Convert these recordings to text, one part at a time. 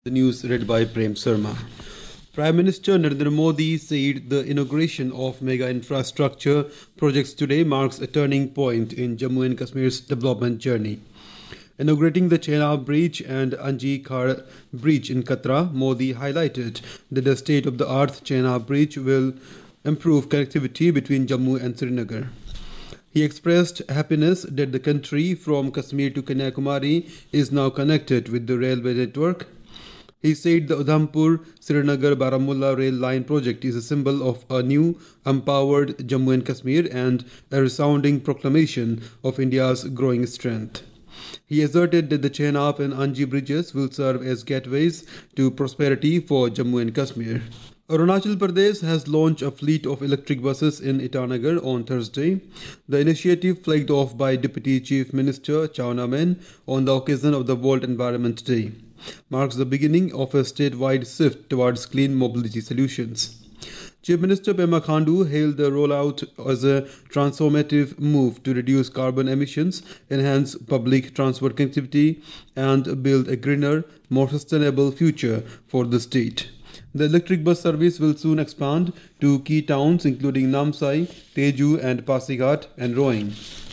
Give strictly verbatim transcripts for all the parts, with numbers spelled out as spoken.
The news read by Prem Sharma. Prime Minister Narendra Modi said the inauguration of mega infrastructure projects today marks a turning point in Jammu and Kashmir's development journey. Inaugurating the Chenab Bridge and Anji Khar Bridge in Katra, Modi highlighted that the state-of-the-art Chenab Bridge will improve connectivity between Jammu and Srinagar. He expressed happiness that the country from Kashmir to Kanyakumari is now connected with the railway network. He said the Udhampur Srinagar Baramulla rail line project is a symbol of a new, empowered Jammu and Kashmir and a resounding proclamation of India's growing strength. He asserted that the Chenab and Anji bridges will serve as gateways to prosperity for Jammu and Kashmir. Arunachal Pradesh has launched a fleet of electric buses in Itanagar on Thursday. The initiative, flagged off by Deputy Chief Minister Chawna Menon on the occasion of the World Environment Day, marks the beginning of a statewide shift towards clean mobility solutions. Chief Minister Pema Khandu hailed the rollout as a transformative move to reduce carbon emissions, enhance public transport connectivity, and build a greener, more sustainable future for the state. The electric bus service will soon expand to key towns including Namsai, Teju and Pasighat and Roing.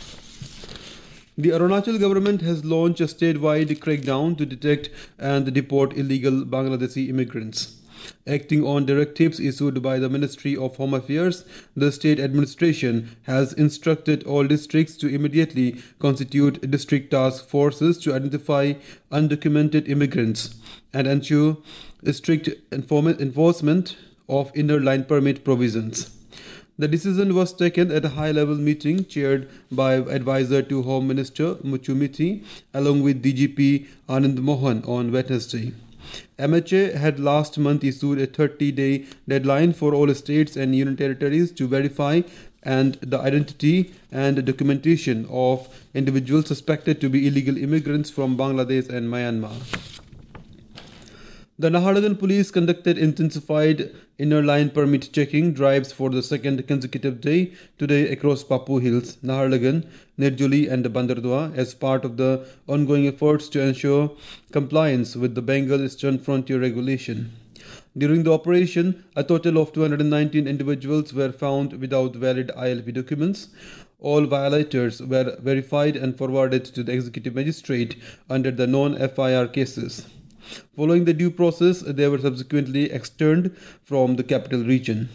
The Arunachal government has launched a statewide crackdown to detect and deport illegal Bangladeshi immigrants. Acting on directives issued by the Ministry of Home Affairs, the state administration has instructed all districts to immediately constitute district task forces to identify undocumented immigrants and ensure strict enforcement of inner line permit provisions. The decision was taken at a high-level meeting chaired by advisor to Home Minister Muchu Mithi along with D G P Anand Mohan on Wednesday. M H A had last month issued a thirty-day deadline for all states and union territories to verify and the identity and documentation of individuals suspected to be illegal immigrants from Bangladesh and Myanmar. The Naharlagun police conducted intensified inner line permit checking drives for the second consecutive day today across Papu Hills, Naharlagun, Nirjuli and Bandardua as part of the ongoing efforts to ensure compliance with the Bengal Eastern Frontier Regulation. During the operation, a total of two hundred nineteen individuals were found without valid I L P documents. All violators were verified and forwarded to the executive magistrate under the non-F I R cases. Following the due process, they were subsequently externed from the capital region.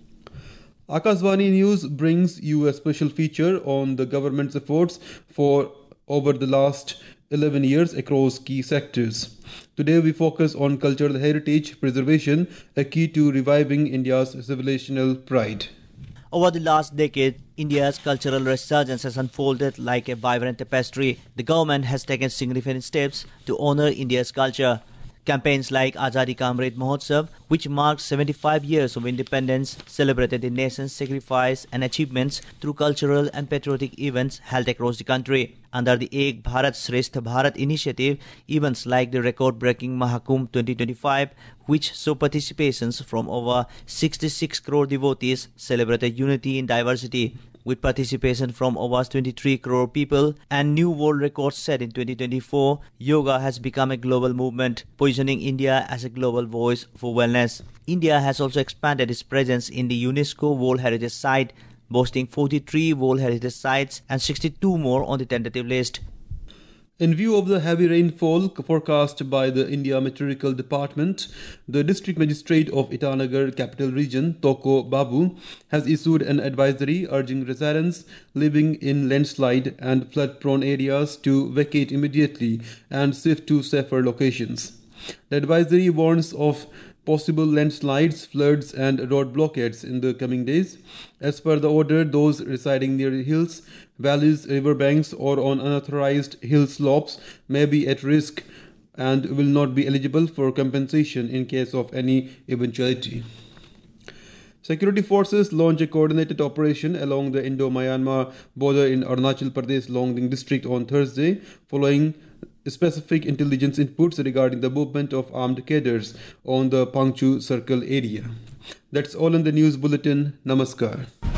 Akashvani News brings you a special feature on the government's efforts for over the last eleven years across key sectors. Today we focus on cultural heritage preservation, a key to reviving India's civilizational pride. Over the last decade, India's cultural resurgence has unfolded like a vibrant tapestry. The government has taken significant steps to honor India's culture. Campaigns like Azadi Ka Amrit Mahotsav, which marks seventy-five years of independence, celebrated the nation's sacrifice and achievements through cultural and patriotic events held across the country. Under the Ek Bharat Shrestha Bharat initiative, events like the record-breaking Mahakumbh twenty twenty-five, which saw participations from over sixty-six crore devotees, celebrated unity in diversity. With participation from over twenty-three crore people and new world records set in twenty twenty-four, yoga has become a global movement, positioning India as a global voice for wellness. India has also expanded its presence in the UNESCO World Heritage Site, boasting forty-three World Heritage Sites and sixty-two more on the tentative list. In view of the heavy rainfall forecast by the India Meteorological Department, the District Magistrate of Itanagar Capital Region, Toko Babu, has issued an advisory urging residents living in landslide and flood-prone areas to vacate immediately and shift to safer locations. The advisory warns of possible landslides, floods and road blockades in the coming days. As per the order, those residing near hills, valleys, riverbanks or on unauthorized hill slopes may be at risk and will not be eligible for compensation in case of any eventuality. Security forces launched a coordinated operation along the Indo-Myanmar border in Arunachal Pradesh Longding district on Thursday, following specific intelligence inputs regarding the movement of armed cadres on the Pangchu Circle area. That's all in the news bulletin. Namaskar.